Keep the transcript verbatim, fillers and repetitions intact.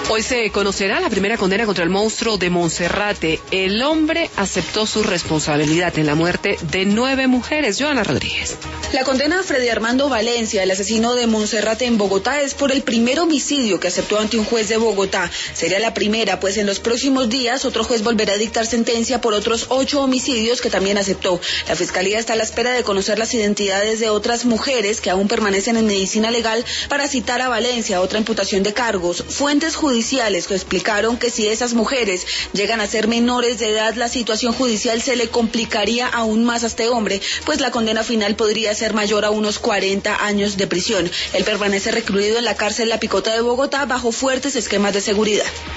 Hoy se conocerá la primera condena contra el monstruo de Monserrate. El hombre aceptó su responsabilidad en la muerte de nueve mujeres. Joana Rodríguez. La condena a Freddy Armando Valencia, el asesino de Monserrate en Bogotá, es por el primer homicidio que aceptó ante un juez de Bogotá. Sería la primera, pues en los próximos días otro juez volverá a dictar sentencia por otros ocho homicidios que también aceptó. La Fiscalía está a la espera de conocer las identidades de otras mujeres que aún permanecen en medicina legal para citar a Valencia a otra imputación de cargos. Fuentes judiciales que explicaron que si esas mujeres llegan a ser menores de edad, la situación judicial se le complicaría aún más a este hombre, pues la condena final podría ser mayor a unos cuarenta años de prisión. Él permanece recluido en la cárcel La Picota de Bogotá bajo fuertes esquemas de seguridad.